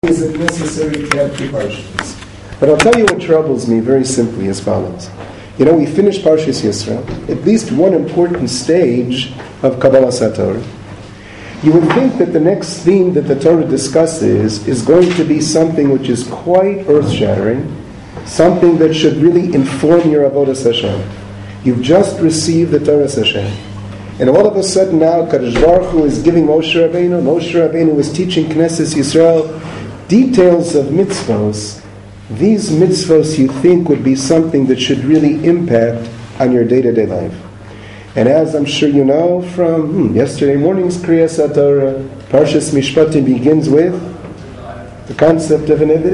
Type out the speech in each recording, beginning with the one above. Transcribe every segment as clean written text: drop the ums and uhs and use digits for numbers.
Is it necessary to have two parshas? But I'll tell you what troubles me very simply as follows. You know, we finished Parshas Yisro, at least one important stage of Kabbalah Satorah. You would think that the next theme that the Torah discusses is going to be something which is quite earth-shattering, something that should really inform your Avodas Hashem. You've just received the Torah Hashem. And all of a sudden now, Kadosh Baruch Hu is giving Moshe Rabbeinu is teaching Knesset Yisrael details of mitzvos. These mitzvos you think would be something that should really impact on your day-to-day life. And as I'm sure you know from yesterday morning's Kriyas HaTorah, Parshas Mishpatim begins with the concept of an Eved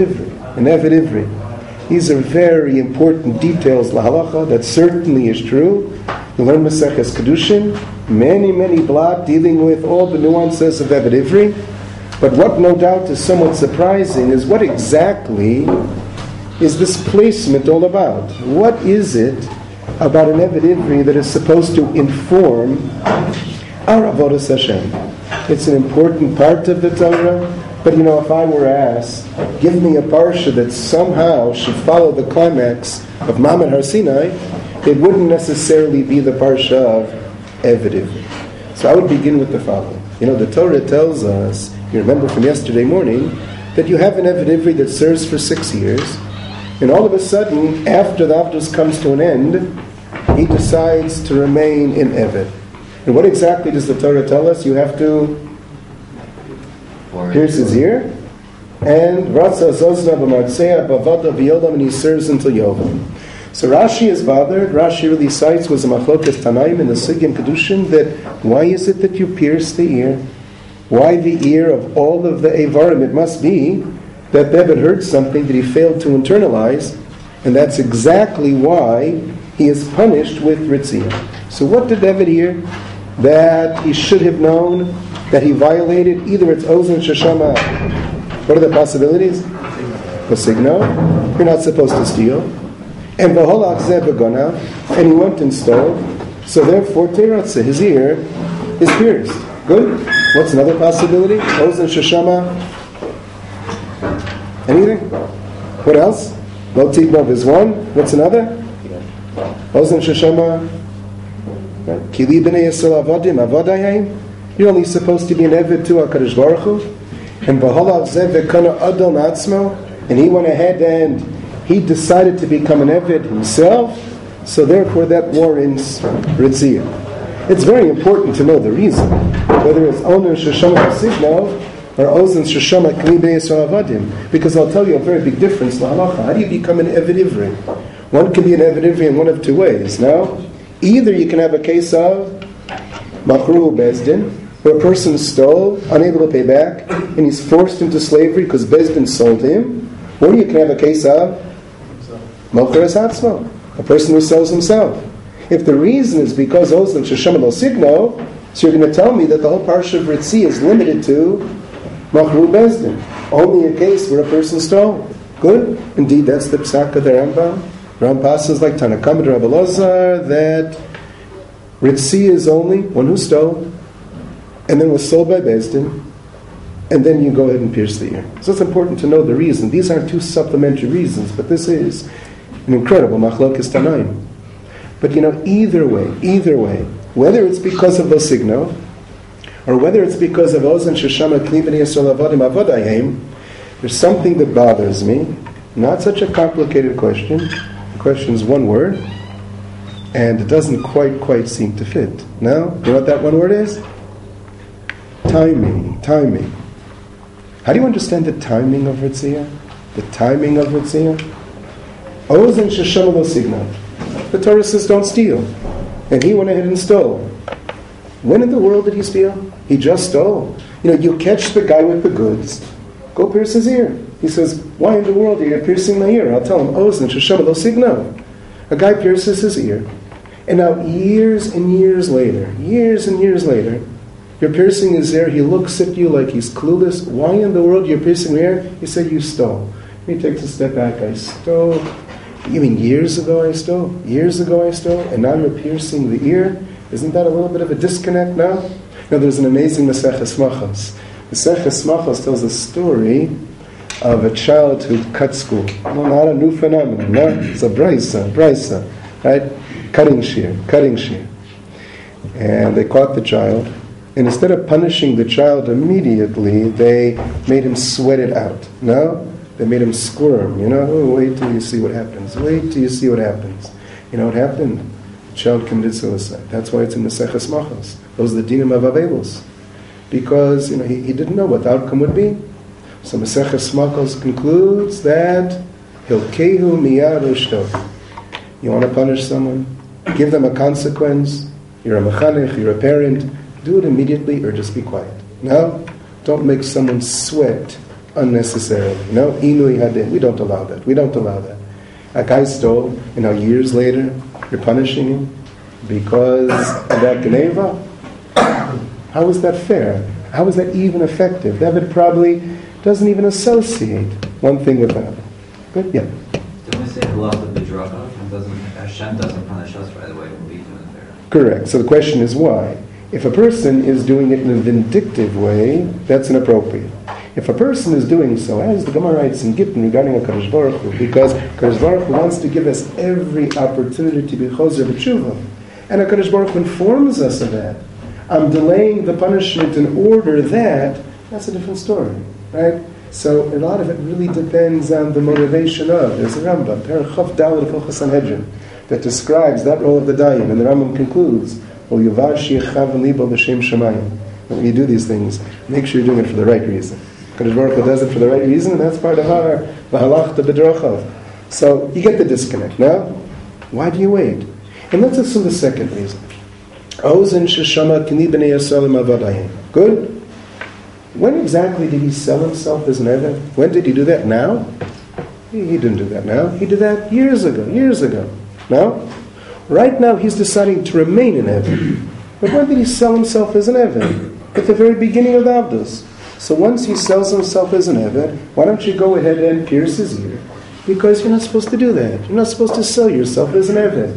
Ivri. These are very important details, lahalacha, that certainly is true. You learn Maseches Kedushin, many blot dealing with all the nuances of Eved Ivri. But what no doubt is somewhat surprising is what exactly is this placement all about? What is it about an Eved Ivri that is supposed to inform our Avodas Hashem? It's an important part of the Torah, but you know, if I were asked, give me a parsha that somehow should follow the climax of Ma'amad Har Sinai, it wouldn't necessarily be the parsha of Eved Ivri. So I would begin with the following. You know, the Torah tells us, you remember from yesterday morning, that you have an Eved Ivri that serves for 6 years, and all of a sudden, after the Avdus comes to an end, he decides to remain in Eved. And what exactly does the Torah tell us? You have to pierce his ear, and Ratza Zozna b'Martzea b'Avada v'Yodam, and he serves until Yovam. So Rashi is bothered. Rashi really cites was a Machlokas Tanaim in the Sugim Kedushin that why is it that you pierce the ear? Why the ear of all of the Eivarim? It must be that David heard something that he failed to internalize, and that's exactly why he is punished with Ritziyah. So what did David hear? That he should have known that he violated either its Ozen Sheshama. What are the possibilities? Vasigno. You're not supposed to steal. And Vaholach Zeh Begona. And he went and stole. So therefore, Teratze, his ear, is pierced. Good. What's another possibility? Ozen Sheshama. Anything? What else? Lo Tignov is one. What's another? Ozen Sheshama. Kili b'nei Yisrael avodim avodayim. You're only supposed to be an Eved to HaKadosh Baruch Hu. And V'holav zeh v'kana adol na'atzmo. And he went ahead and he decided to become an Eved himself. So therefore that warrants Ritziyah. It's very important to know the reason. Whether it's Onen Sheshama Signo or Ozen Sheshama Kli B'nei Yisrael Avadim. Because I'll tell you a very big difference. How do you become an Eved Ivri? One can be an Eved Ivri in one of two ways. Now, either you can have a case of Machruhu Bezdin, where a person stole, unable to pay back, and he's forced into slavery because Bezdin sold him. Or you can have a case of Mocher Esatzmo, a person who sells himself. If the reason is because Ozen Sheshama Lo Signo, so you're going to tell me that the whole parsha of Ritzi is limited to Machru Bezdin, only a case where a person stole. Good. Indeed, that's the Psak of the Rambam. Rambam passes like Tanakam and Rabbi Elazar that Ritzi is only one who stole, and then was sold by Bezdin, and then you go ahead and pierce the ear. So it's important to know the reason. These aren't two supplementary reasons, but this is an incredible Machlokas Tanaim. But you know, either way, whether it's because of Losigno, or whether it's because of Ozen Sheshama Kli B'nei Yisrael Avodim Avodayim, there's something that bothers me. Not such a complicated question. The question is one word, and it doesn't quite seem to fit. No? You know what that one word is? Timing. How do you understand the timing of Ritziyah? The timing of Ritziyah? Ozen Sheshama Losigno. The Torah says don't steal. And he went ahead and stole. When in the world did he steal? He just stole. You know, you catch the guy with the goods, go pierce his ear. He says, why in the world are you piercing my ear? I'll tell him, Ozen Sheshama Lo Signo. A guy pierces his ear. And now years and years later, you're piercing his ear, he looks at you like he's clueless. Why in the world you're piercing my ear? He said, you stole. He takes a step back, I stole. You mean years ago I stole? And now you're piercing the ear? Isn't that a little bit of a disconnect now? Now there's an amazing Maseches Machos. Maseches Machos tells a story of a child who cut school. No, not a new phenomenon. No, it's a brisa, right? Cutting shear. And they caught the child. And instead of punishing the child immediately, they made him sweat it out. No? They made him squirm. Oh, wait till you see what happens. You know what happened? The child committed suicide. That's why it's in the Maseches Machos. Those are the dinim of Avelos. Because, he didn't know what the outcome would be. So Maseches Machos concludes that Hilkehu miyad ushtok. You want to punish someone? Give them a consequence. You're a mechanech, you're a parent. Do it immediately or just be quiet. No? Don't make someone sweat unnecessarily. Inui hadin. We don't allow that. A guy stole, years later, you're punishing him because of that geneva? How is that fair? How is that even effective? David probably doesn't even associate one thing with another. Good? Yeah. Don't we say halach b'drachav? Hashem doesn't punish us right away when we do it there. Correct. So the question is why? If a person is doing it in a vindictive way, that's inappropriate. If a person is doing so, as the Gemara writes in Gittin regarding HaKadosh Baruch Hu, because HaKadosh Baruch Hu wants to give us every opportunity to be chozer b'tshuva, and HaKadosh Baruch Hu informs us of that. I'm delaying the punishment in order that's a different story, right? So a lot of it really depends on the motivation of. There's a Rambam, Perek Chav Daled of Hilchos Sanhedrin, that describes that role of the Dayan, and the Rambam concludes, when you do these things, make sure you're doing it for the right reason. Kadosh Baruch Hu does it for the right reason, and that's part of our v'halachta b'drachav. So you get the disconnect. Now, why do you wait? And let's assume the second reason. Good. When exactly did he sell himself as an Eved? When did he do that? Now? He didn't do that now. He did that years ago. Now? Right now he's deciding to remain an Eved. But when did he sell himself as an Eved? At the very beginning of Avdus. So once he sells himself as an Eved, why don't you go ahead and pierce his ear? Because you're not supposed to do that. You're not supposed to sell yourself as an Eved.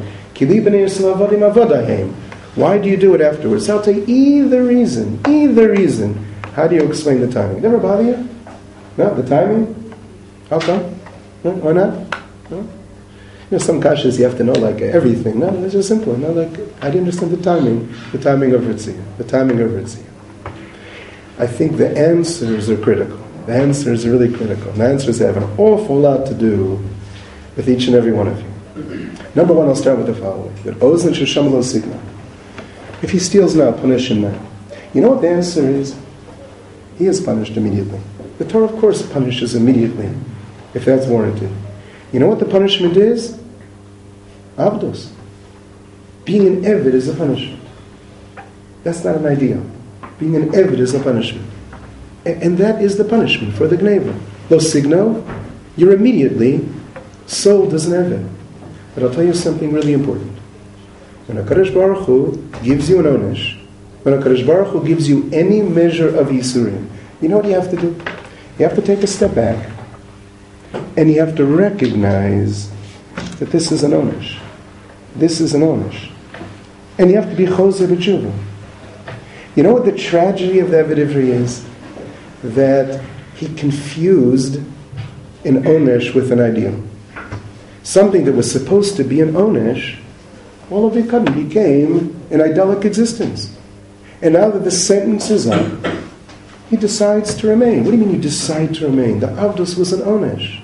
Why do you do it afterwards? I'll tell you either reason. How do you explain the timing? Never bother you? No, the timing? How come? No, why not? No? Some kashas you have to know everything. No, it's just simple. No, I didn't understand the timing of Ritzia. I think the answers are critical. The answers are really critical. The answers have an awful lot to do with each and every one of you. Number one, I'll start with the following. That Ozen Shesham Lo Signa. If he steals now, punish him now. You know what the answer is? He is punished immediately. The Torah, of course, punishes immediately, if that's warranted. You know what the punishment is? Avdos. Being an Eved is a punishment. That's not an ideal. Being an Eved is a punishment. And that is the punishment for the Gneva. Lo Signo, you're immediately sold as an Eved. But I'll tell you something really important. When HaKadosh Baruch Hu gives you an Onesh, when HaKadosh Baruch Hu gives you any measure of Yisurim, you know what you have to do? You have to take a step back, and you have to recognize that this is an Onesh. This is an Onesh. And you have to be Choser B'tshuva. You know what the tragedy of the Eved Ivri is? That he confused an Onesh with an ideal. Something that was supposed to be an Onesh, all of a sudden became an idyllic existence. And now that the sentence is up, he decides to remain. What do you mean you decide to remain? The Avdos was an Onesh.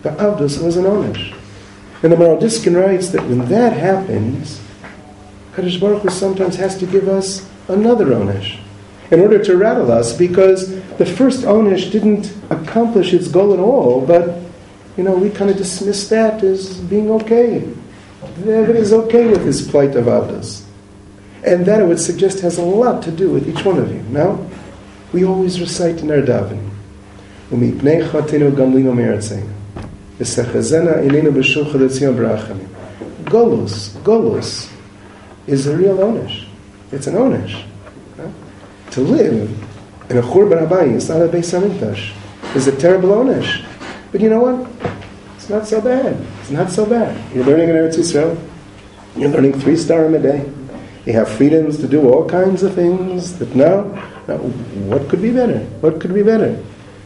And the Maral Diskin writes that when that happens, Kadosh Baruch Hu sometimes has to give us another Onesh in order to rattle us, because the first Onesh didn't accomplish its goal at all, but we kind of dismiss that as being okay. It is okay with this plight of Avdos. And that, I would suggest, has a lot to do with each one of you. Now, we always recite in our davening, "U'mipnei chatinu gamlinu me'aretzeinu, v'sechazena inenu b'shulcha d'tzion b'rachamim." Golus is a real Onesh. It's an Onesh. To live in a Churban Habayis, not a Beis Hamikdash, is a terrible Onesh. But you know what? It's not so bad. You're learning in Eretz Yisrael. You're learning 3 starim a day. You have freedoms to do all kinds of things that now, what could be better?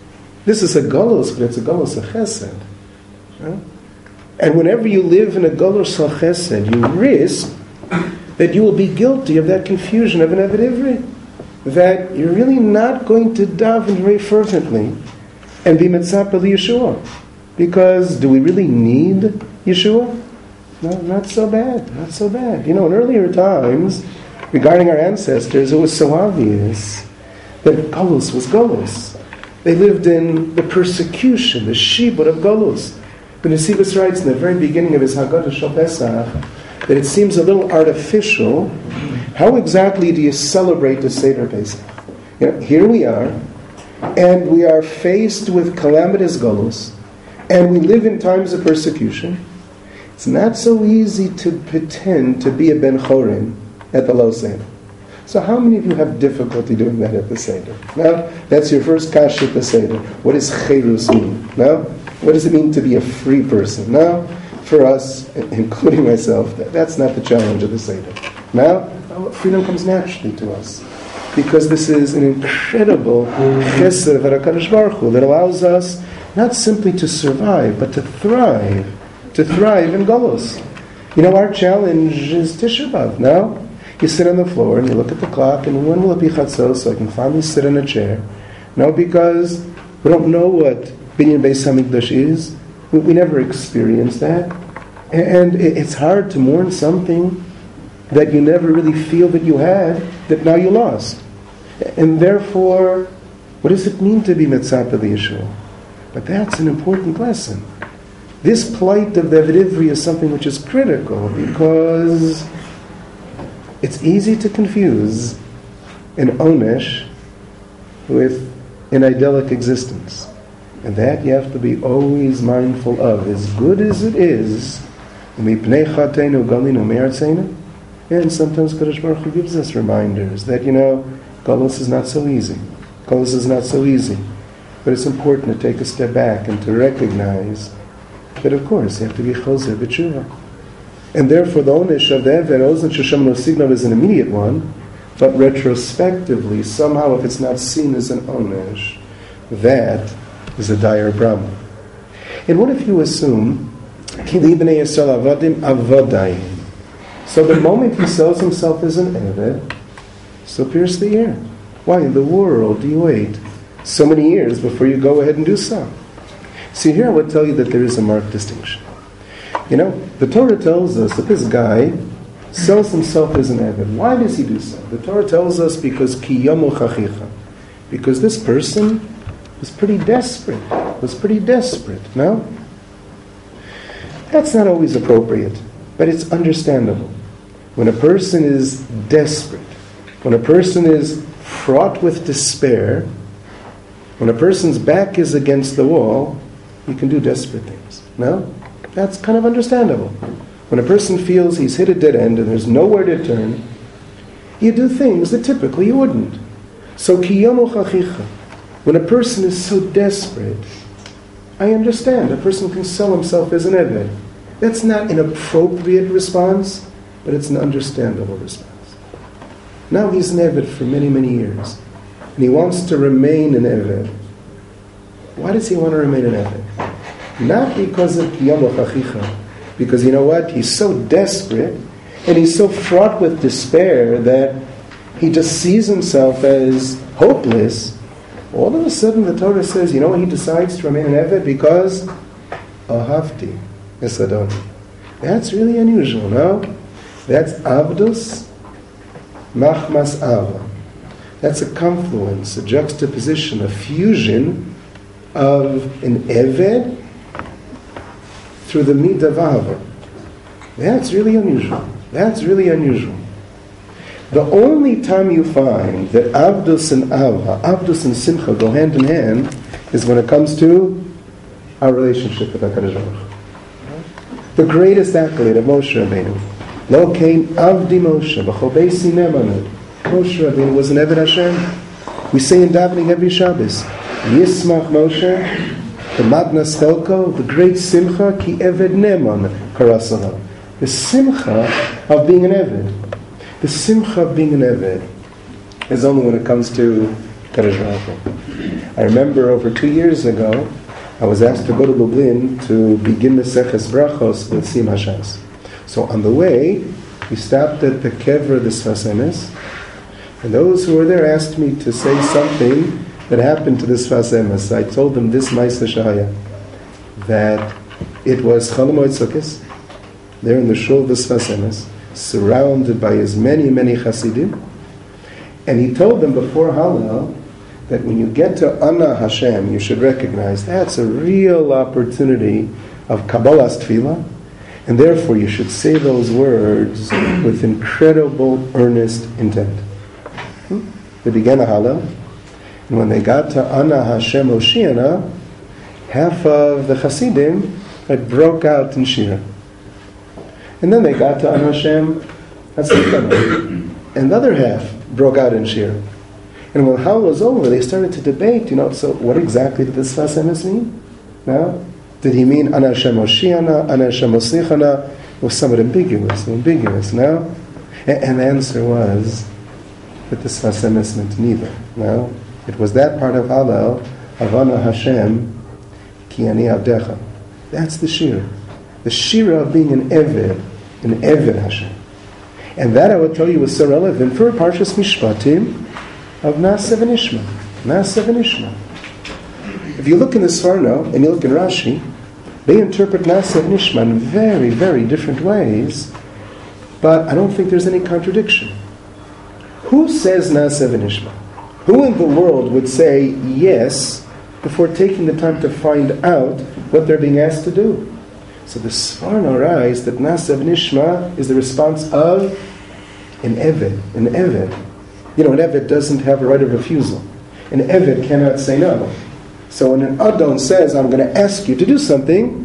This is a galus, but it's a galus of chesed. Right? And whenever you live in a galus of chesed, you risk that you will be guilty of that confusion of an Eved Ivri. That you're really not going to daven very fervently and be mitzapeh Yeshua. Because do we really need Yeshua? No, not so bad, not so bad. In earlier times, regarding our ancestors, it was so obvious that Golus was Golus. They lived in the persecution, the shibud of Golus. But Nesivos writes in the very beginning of his Haggadah Shel Pesach that it seems a little artificial. How exactly do you celebrate the Seder Pesach? Here we are, and we are faced with calamitous Golus, and we live in times of persecution. It's not so easy to pretend to be a Ben Chorin at the Lo Seder. So how many of you have difficulty doing that at the Seder? Now, that's your first kasha at the Seder. What does Cherus mean? Now, what does it mean to be a free person? Now, for us, including myself, that's not the challenge of the Seder. Now, freedom comes naturally to us. Because this is an incredible chesed of HaKadosh Baruch Hu that allows us not simply to survive, but to thrive in Golus. Our challenge is Tisha B'Av. Now, you sit on the floor and you look at the clock, and when will it be Chatzos so I can finally sit in a chair? No, because we don't know what Binyan Beis HaMikdash is. We never experienced that. And it's hard to mourn something that you never really feel that you had, that now you lost. And therefore, what does it mean to be Mitzapeh Yeshua? But that's an important lesson. This plight of the Eved Ivri is something which is critical because it's easy to confuse an onesh with an idyllic existence. And that you have to be always mindful of. As good as it is, and sometimes Kadosh Baruch Hu gives us reminders that, Golus is not so easy. Golus is not so easy. But it's important to take a step back and to recognize that, of course, you have to be choser b'tshuva. And therefore, the onesh of the Eved, Ozen Sheshem no signal is an immediate one, but retrospectively, somehow, if it's not seen as an onesh, that is a dire problem. And what if you assume, so the moment he sells himself as an Eved, so pierce the ear. Why in the world do you wait so many years before you go ahead and do so? See, here I would tell you that there is a marked distinction. The Torah tells us that this guy sells himself as an Eved. Why does he do so? The Torah tells us because ki yamu chachicha. Because this person was pretty desperate. No? That's not always appropriate, but it's understandable. When a person is desperate, when a person is fraught with despair, when a person's back is against the wall, you can do desperate things. No? That's kind of understandable. When a person feels he's hit a dead end and there's nowhere to turn, you do things that typically you wouldn't. So kiyamu chachicha. When a person is so desperate, I understand. A person can sell himself as an Eved. That's not an appropriate response, but it's an understandable response. Now he's an Eved for many, many years. And he wants to remain an Eved. Why does he want to remain an Eved? Not because of Kiyamu Chachicha. Because you know what? He's so desperate and he's so fraught with despair that he just sees himself as hopeless. All of a sudden the Torah says, you know what he decides to remain an Eved? Because Ahavti Esadoni. That's really unusual, no? That's Avdus Machmas Ava. That's a confluence, a juxtaposition, a fusion of an Eved through the Midah of Ava. That's really unusual. The only time you find that Avdus and Ava, Avdus and Simcha go hand in hand is when it comes to our relationship with HaKadosh Baruch Hu. The greatest accolade of Moshe Rabbeinu, Lo Kain Avdi Moshe, B'chol Beisi Nemanut. Moshe Rabbeinu was an Eved Hashem. We say in davening every Shabbos, Yismach Moshe, the Matnas Chelko, the great Simcha, Ki Eved Neman Karasala. The Simcha of being an Eved. The Simcha of being an Eved is only when it comes to Kadosh Baruch Hu. I remember over 2 years ago, I was asked to go to Lublin to begin the Seches Brachos with Sim Hashas. So on the way, we stopped at the Kever the Sfas Emes, and those who were there asked me to say something that happened to the Sfas Emes. I told them this Ma'aseh Shahaya, that it was Chol Hamoed Sukkos, there in the shul of the Sfas Emes, surrounded by as many Hasidim, and he told them before Hallel that when you get to Ana Hashem, you should recognize that's a real opportunity of Kabbalah's Tefillah, and therefore you should say those words with incredible earnest intent. They began a Hallel, and when they got to Ana Hashem Oshiana, half of the Hasidim had broke out in Shira. And then they got to Ana Hashem Hatzikana, and the other half broke out in Shira. And when Hallel was over, they started to debate, so what exactly did this Sfas Emes mean? Now, did he mean Ana Hashem Oshiana, Ana Hashem Oslichana? It was somewhat ambiguous, now? And the answer was that the Sfas Emes meant neither. Now, it was that part of Hallel, of Ana Hashem, Ki Ani Abdecha. That's the Shira. The Shira of being an Eved Hashem. And that, I would tell you, was so relevant for Parshas Mishpatim of Na'aseh V'nishma. If you look in the Sforno and you look in Rashi, they interpret Na'aseh V'nishma in very, very different ways, but I don't think there's any contradiction. Who says Na'aseh V'nishma? Who in the world would say yes before taking the time to find out what they're being asked to do? So the Sforno writes that Na'aseh V'nishma is the response of an Eved. An Eved doesn't have a right of refusal. An Eved cannot say no. So when an Adon says, I'm going to ask you to do something,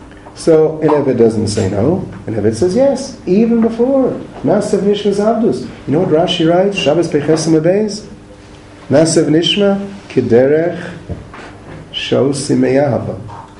so an Eved doesn't say no. An Eved says yes, even before. Na'aseh V'nishma is Avdus. You know what Rashi writes? Shabbos Peichesim Abeis? Na'aseh V'nishma Kederech Sho Simei Ahava.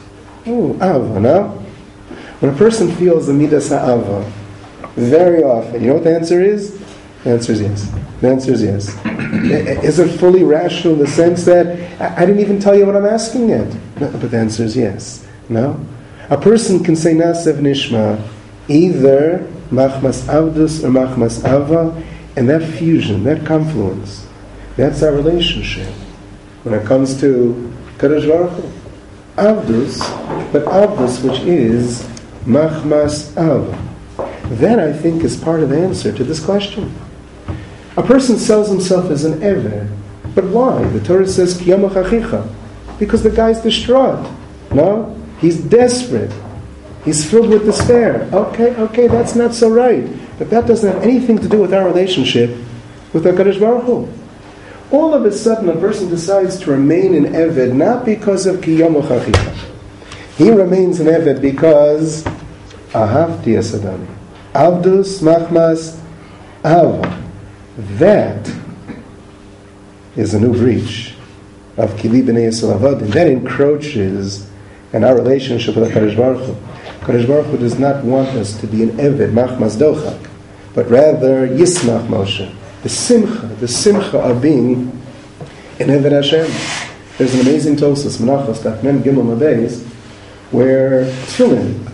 Ahava, no? When a person feels the Midas Ha'ava, very often, you know what the answer is? The answer is yes. The answer is yes. Is it fully rational in the sense that I didn't even tell you what I'm asking yet? No, but the answer is yes. No? A person can say Na'aseh V'nishma either Machmas Avdus or Machmas Ava, and that fusion, that confluence, that's our relationship. When it comes to Kadosh Baruch Hu, Avdus, but Avdus which is Machmas Ava. That, I think, is part of the answer to this question. A person sells himself as an Eved, but why? The Torah says, Ki Yamach Achicha, because the guy's distraught. No? He's desperate. He's filled with despair. Okay, that's not so right. But that doesn't have anything to do with our relationship with HaKadosh Baruch Hu. All of a sudden, a person decides to remain an Eved, not because of Ki Yamach Achicha. He remains an Eved because Ahavti es Adoni. Avdus Machmas Ava. That is a new breach of Kili B'nei Yisrael Avadim. That encroaches in our relationship with HaKadosh Baruch Hu. HaKadosh Baruch Hu does not want us to be an Eved, Machmas Dochak, but rather Yismach Moshe. The simcha of being an Eved Hashem. There's an amazing Tosas, Menachos, Daf Mem Gimel Mabeis, where Tefillin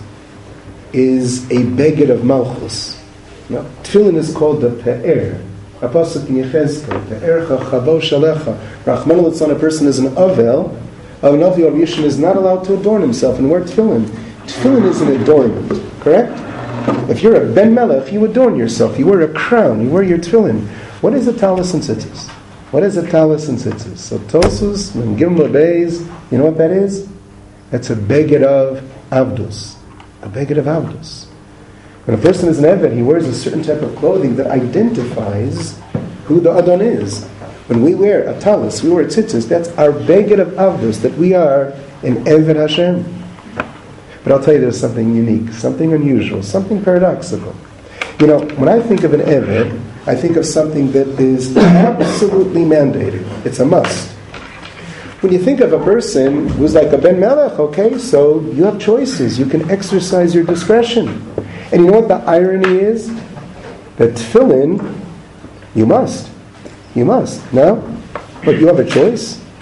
is a beged of Malchus. Now, Tefillin is called the Pe'er. A pasuk in Yechezkel, Pe'ercha Chavo Shalecha. Rachmana litzlan, a person is an Avel. An Avi or Yishin is not allowed to adorn himself. And wear Tefillin. Tefillin is an adornment, correct? If you're a Ben Melech, you adorn yourself. You wear a crown. You wear your Tefillin. What is a talis and tzitzis? What is a talis and tzitzis? So Tosus, when Gimel Beis, you know what that is? That's a beged of Avdus. A beged of Avdus. When a person is an Eved, he wears a certain type of clothing that identifies who the Adon is. When we wear a talis, we wear tzitzis, that's our beged of Avdus, that we are an Eved Hashem. But I'll tell you there's something unique, something unusual, something paradoxical. When I think of an Eved, I think of something that is absolutely mandated. It's a must. When you think of a person who's like a Ben Melech, okay, so you have choices. You can exercise your discretion. And you know what the irony is? That tefillin, you must. No? But you have a choice.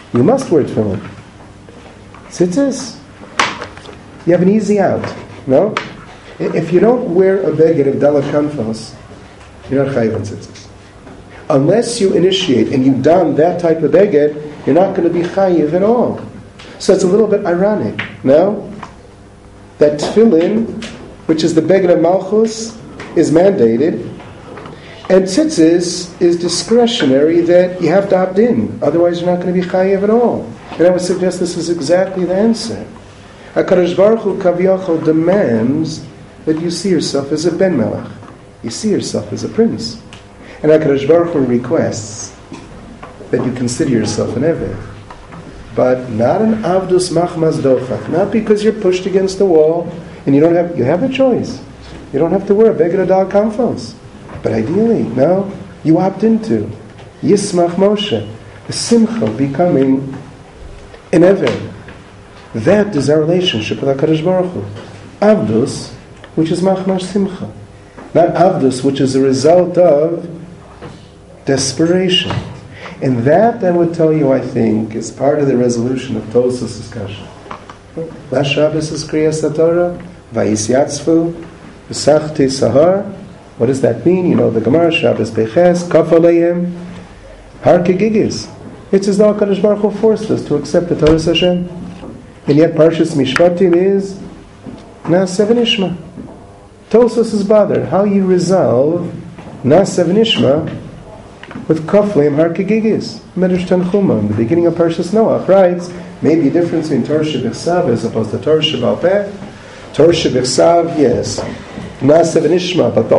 You must wear tefillin. Tzitzis, you have an easy out. No? If you don't wear a beged of Dalat Kanfos, you're not chayiv on tzitzis. Unless you initiate and you don that type of beged, you're not going to be chayiv at all. So it's a little bit ironic, no? That tefillin, which is the beged of Malchus, is mandated, and tzitzis is discretionary, that you have to opt in. Otherwise, you're not going to be chayiv at all. And I would suggest this is exactly the answer. HaKadosh Baruch Hu Kaviyachol demands that you see yourself as a ben melech. You see yourself as a prince. And HaKadosh Baruch Hu requests that you consider yourself an eved. But not an avdus machmas dochach. Not because you're pushed against the wall and you have a choice. You don't have to wear a beged adal kamfos. But ideally, no, you opt into Yismach Moshe, the simcha of becoming an eved. That is our relationship with HaKadosh Baruch Hu. Avdus, which is machmas simcha. Not avdus, which is a result of desperation. And that, I would tell you, I think, is part of the resolution of Tosafos discussion. Last Shabbos is Kriyas HaTorah, Vayis Yatzvu, V'sachti Sahar. What does that mean? You know the Gemara, Shabbos Beches, Kaf Aleim, Har Kegigis. It's as though HaKadosh Baruch Hu forced us to accept the Torah Hashem. And yet Parshas Mishpatim is Na'aseh v'nishma. Tosafos is bothered how you resolve Na'aseh v'nishma with Kafleim Har Kegigis. Medrash Tanchuma, in the beginning of Parshas Noach, writes, maybe a difference between Torah Shebichsav as opposed to Torah Shebal Peh. Torah Shebichsav, yes, Na'aseh v'nishma, but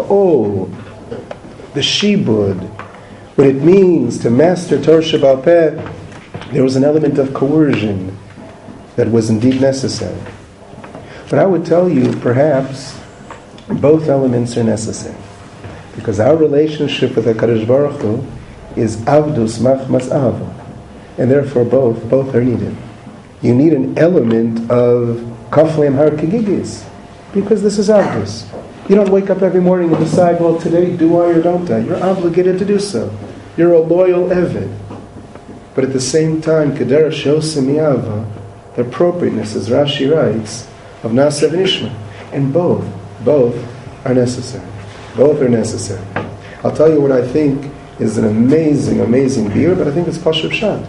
the shibud, what it means to master Torah Shebal Peh, there was an element of coercion that was indeed necessary. But I would tell you, perhaps, both elements are necessary. Because our relationship with HaKadosh Baruch Hu is avdus machmas ahava. And therefore both are needed. You need an element of kafleim har kegigis, because this is avdus. You don't wake up every morning and decide, well, today do I or don't I? You're obligated to do so. You're a loyal eved. But at the same time, kedera sheosim mi'ava, the appropriateness, as Rashi writes, of Na'aseh v'nishma. And both are necessary. Both are necessary. I'll tell you what I think is an amazing beer, but I think it's Pashut Pshat.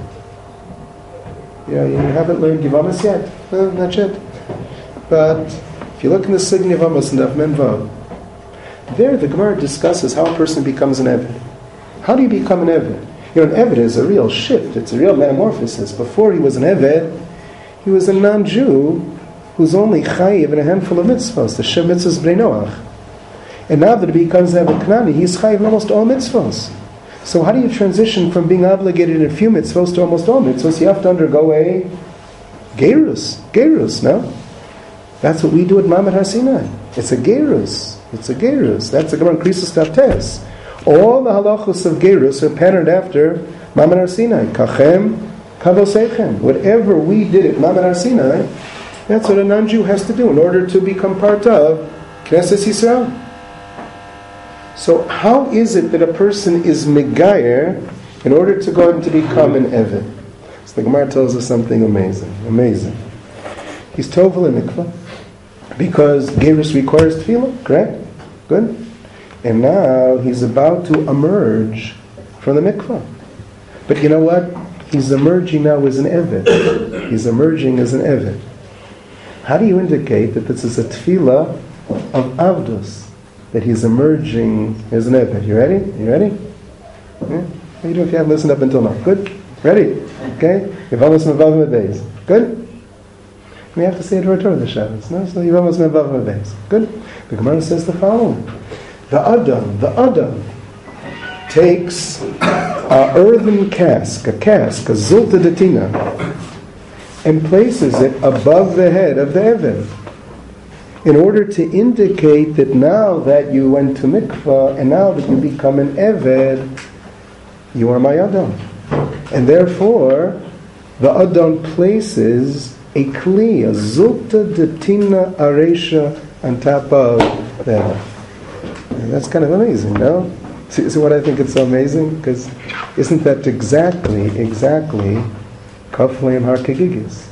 Yeah, you haven't learned Yivamas yet. Not yet. But if you look in the Sign Yivamas and Daf Mem Vav, there the Gemara discusses how a person becomes an Eved. How do you become an Eved? You know, an Eved is a real shift. It's a real metamorphosis. Before he was an Eved, he was a non-Jew who's only chayiv in a handful of mitzvahs, the Shem mitzvahs Bnei Noach. And now that he becomes Eved Knani, he's chayiv in almost all mitzvahs. So how do you transition from being obligated in a few mitzvahs to almost all mitzvahs? You have to undergo a gerus, no? That's what we do at Ma'amad Har Sinai. It's a gerus. That's the Gemara in Krisus Taftes. All the halachos of gerus are patterned after Ma'amad Har Sinai. Kachem, Kavosechem. Whatever we did at Ma'amad Har Sinai, that's what a non-Jew has to do in order to become part of Knesset Yisrael. So how is it that a person is megayer in order to go and to become an Eved? So the Gemara tells us something amazing. He's tovel in mikvah because gerus requires tefillah, correct? Good. And now he's about to emerge from the mikvah. But you know what? He's emerging now as an Eved. He's emerging as an Eved. How do you indicate that this is a tefillah of avdus? That he's emerging as an Eved. You ready? Yeah? What do you do if you haven't listened up until now? Good? Ready? Okay? You've almost mevav days. Good? We have to say it to the Shabbos. No? So you've almost mevav days. Good? The Gemara says the following. The Adam takes an earthen cask, a zulta detina, and places it above the head of the Eved, in order to indicate that now that you went to mikvah and now that you become an Eved, you are my Adam. And therefore, the Adam places a kli, a zulta detina aresha on top of the Eved. And that's kind of amazing, no? See what I think it's so amazing? Because isn't that exactly Kafleim har kegigis.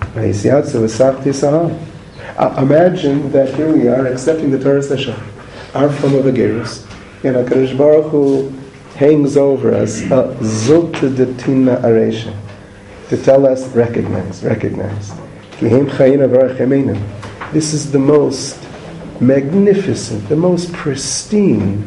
Imagine that here we are accepting the Torah Hashem, our form of a gerus, and HaKadosh Baruch Hu hangs over us a zulta detina aresha to tell us, recognize. This is the most magnificent, the most pristine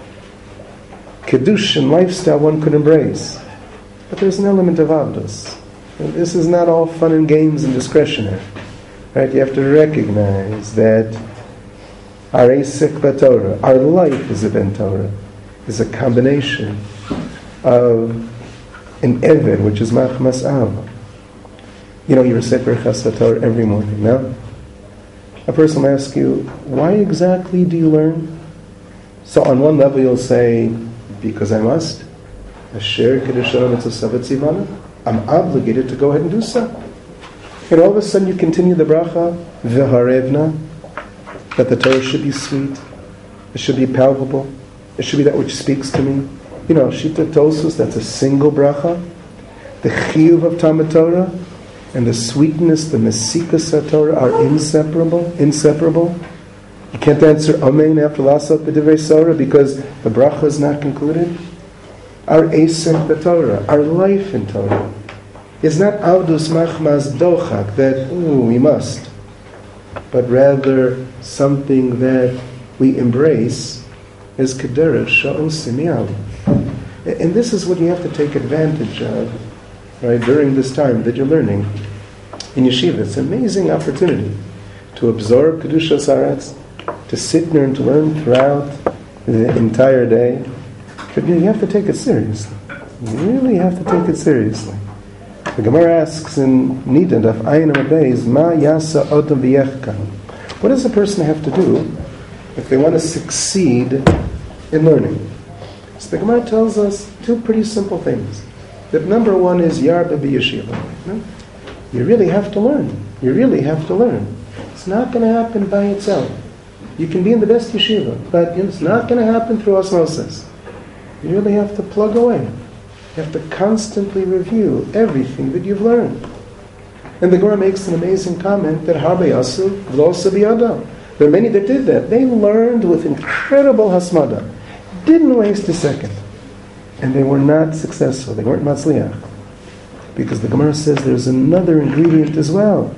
Kedushin lifestyle one could embrace. But there's an element of avdus. And this is not all fun and games and discretionary. Right? You have to recognize that our Asik Torah, our life is a Ben Torah, is a combination of an Eved, which is Machmas Av. You recite Berachas Torah every morning, no? A person will ask you, why exactly do you learn? So on one level you'll say, because I must. Asher Kedusha Mitzvah Tzivana. I'm obligated to go ahead and do so. And all of a sudden you continue the bracha, V'harevna, that the Torah should be sweet, it should be palpable, it should be that which speaks to me. Shita Tosus, that's a single bracha. The chiyuv of Talmud Torah and the sweetness, the mesikas Torah are inseparable. You can't answer Amen after Lasot B'divrei Sorah because the bracha is not concluded. Our Asek the Torah, our life in Torah, is not Avdus Machmas Dochak, that, we must, but rather something that we embrace as Kederach Sha'on Simiyal. And this is what you have to take advantage of, right, during this time that you're learning in yeshiva. It's an amazing opportunity to absorb Kedusha Saretz, to sit there and to learn throughout the entire day. But you have to take it seriously. You really have to take it seriously. The Gemara asks in Nida, Daf Ayin Amadeis, Ma Yasa Odom V'Yechkan. What does a person have to do if they want to succeed in learning? So the Gemara tells us two pretty simple things. That number one is Yarba B'Yeshiva. You really have to learn. It's not going to happen by itself. You can be in the best yeshiva, but it's not going to happen through osmosis. You really have to plug away. You have to constantly review everything that you've learned. And the Gemara makes an amazing comment that Harbe Yasu V'lo Biyado. There are many that did that. They learned with incredible hasmada. Didn't waste a second. And they were not successful. They weren't matzliach. Because the Gemara says there's another ingredient as well.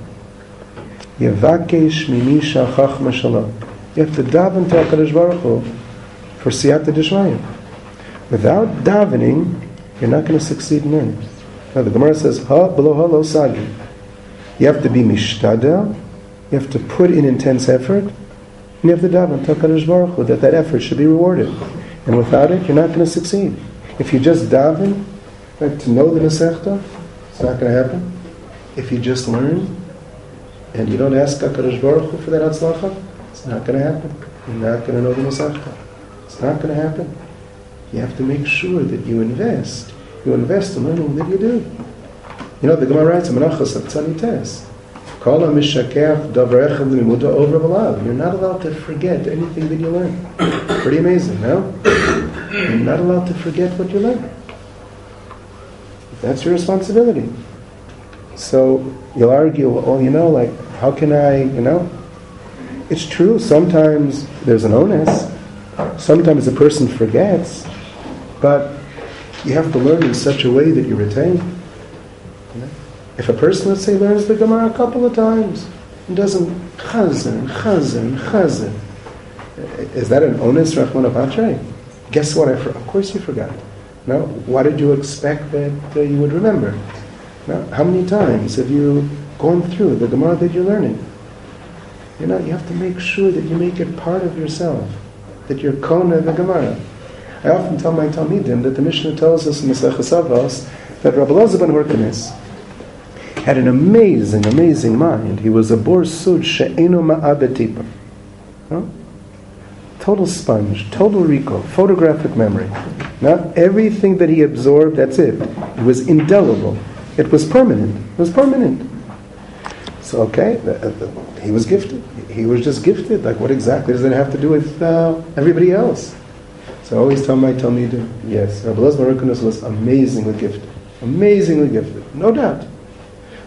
Yevakesh mimisha chachma shalom. You have to daven to HaKadosh Baruch Hu for siyata d'shmayim. Without davening, you're not going to succeed in learning. Now the Gemara says, ha below ha lo sagi. You have to be mishtadel. You have to put in intense effort. And you have to daven to HaKadosh Baruch Hu that effort should be rewarded. And without it, you're not going to succeed. If you just daven, right, to know the Masechta, it's not going to happen. If you just learn, and you don't ask HaKadosh Baruch Hu for that Hatzlacha, it's not going to happen. You're not going to know the Masechta. It's not going to happen. You have to make sure that you invest. You invest in learning that you do. The Gemara writes, Menachos HaTzanites. Kol HaMishakeach Davrecha L'Limuda Over B'Lav. You're not allowed to forget anything that you learn. Pretty amazing, no? You're not allowed to forget what you learn. That's your responsibility. So you'll argue, how can I, It's true, sometimes there's an onus. Sometimes a person forgets. But you have to learn in such a way that you retain. If a person, let's say, learns the Gemara a couple of times and doesn't chazan, is that an onus, Rachman Avatre? Guess what? Of course you forgot. No? Why did you expect that you would remember? No? How many times have you gone through the Gemara that you're learning? You have to make sure that you make it part of yourself, that you're kona the Gemara. I often tell my Talmidim that the Mishnah tells us in Maseches Avos that Rabbi Elazar ben Hyrcanus had an amazing mind. He was a bor sud she'eno ma'abed tipa. Total sponge, total recall, photographic memory. Not everything that he absorbed, that's it. It was indelible. It was permanent. So, he was gifted. He was just gifted. Like, what exactly does that have to do with everybody else? So I always tell my Talmidim, yes, Rabbi Elazar ben Hyrcanus was amazingly gifted. No doubt.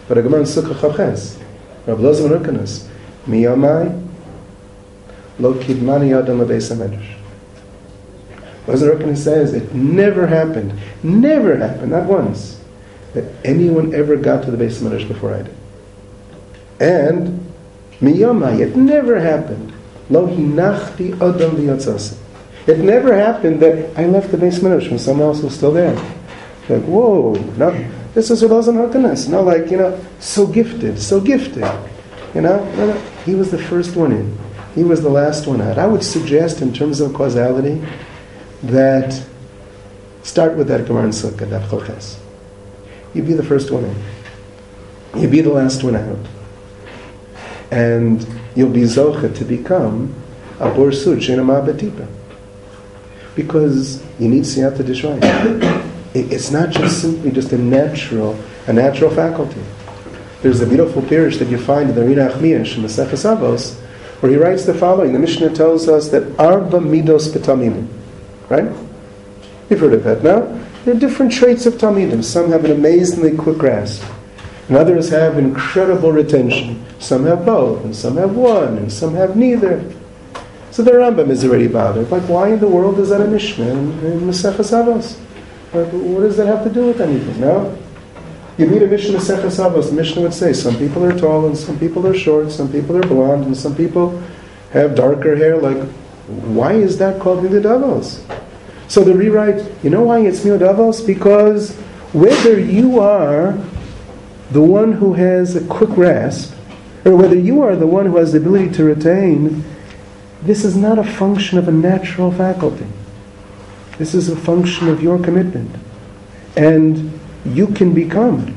But a Gemara in Sukkah Chavches, Rav Loza ben Urkanus, Miyamai lo kidmani adam abeis hamedrash. Loza ben Urkanus says it never happened, not once, that anyone ever got to the Beis Hamedrash before I did. And Miyamai, it never happened. Lo hinachti adam v'yotzasi. It never happened that I left the Beis Hamedrash when someone else was still there. Like, whoa, no, this is Rav Loza ben Urkanus. No, like, so gifted. No. He was the first one in. He was the last one out. I would suggest, in terms of causality, that start with that Gemara in Sukkah, Daf Chavches. You be the first one in. You be the last one out. And you'll be zocha to become a bor sud she'ena ma'abetipa. Because you need siyata d'shvaya. It's not just simply just a natural faculty. There's a beautiful pirush that you find in the Rina Achmiyash in the Maseches Avos, where he writes the following. The Mishnah tells us that arba midos b'talmidim. Right? You've heard of that now. There are different traits of talmidim. Some have an amazingly quick grasp, and others have incredible retention. Some have both, and some have one, and some have neither. So the Rambam is already bothered. Like, why in the world is that a Mishnah in Maseches Avos? What does that have to do with anything? No? You read a Mishnah Maseches Avos, the Mishnah would say some people are tall and some people are short, some people are blonde and some people have darker hair. Like, why is that called Midud Avos? So the rewrite, you know why it's Midud Avos? Because whether you are the one who has a quick grasp, or whether you are the one who has the ability to retain, this is not a function of a natural faculty. This is a function of your commitment. And you can become,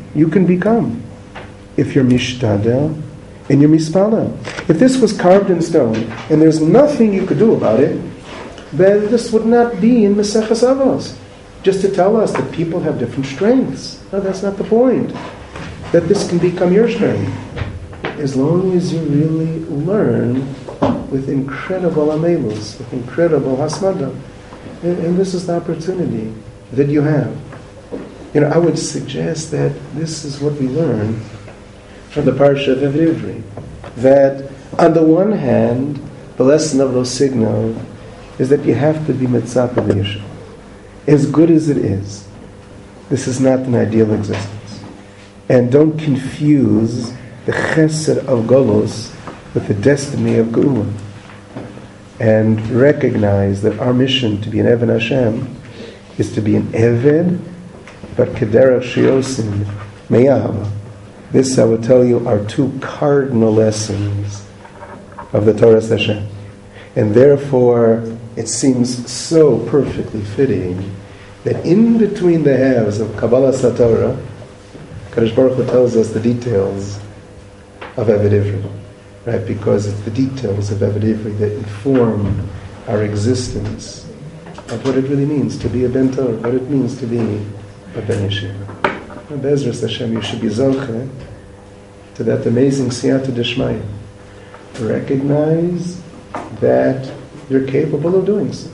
if you're mishtadel and you're mispalel. If this was carved in stone and there's nothing you could do about it, then this would not be in Maseches Avos. Just to tell us that people have different strengths. No, that's not the point. That this can become your strength. As long as you really learn with incredible amelus, with incredible hasmada. And this is the opportunity that you have. I would suggest that this is what we learn from the Parsha of Ivri. That on the one hand, the lesson of those signals is that you have to be mitzvah b'yishuv. As good as it is, this is not an ideal existence. And don't confuse the chesed of Golos with the destiny of Geula. And recognize that our mission to be an Eved Hashem is to be an Eved, but Kederach Shiosin Me'ahava. This, I will tell you, are two cardinal lessons of the Torah Hashem. And therefore, it seems so perfectly fitting that in between the halves of Kabbalah Satorah, Kadosh Baruch Hu tells us the details of Eved Ivri. Right, because it's the details of Eved Ivri that inform our existence of what it really means to be a Ben Torah, what it means to be a Ben Yeshiva. Be'ezras Hashem, you should be zoche to that amazing siyata d'shmaya. Recognize that you're capable of doing so.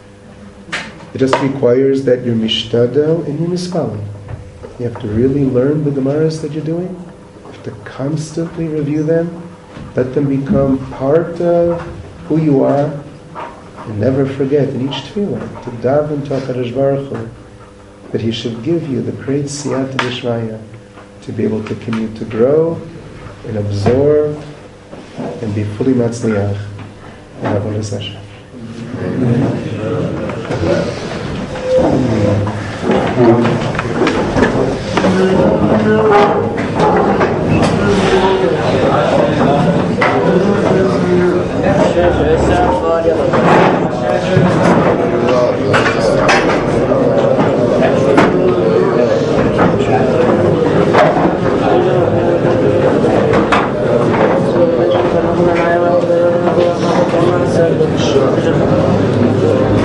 It just requires that you're mishtadel and you're mispalel. You have to really learn the Gemaras that you're doing. You have to constantly review them. Let them become part of who you are, and never forget in each tefillah to daven to HaKadosh Baruch Hu that He should give you the great siyata d'shmaya to be able to continue to grow and absorb and be fully matzliach in Avodas Hashem. Sure.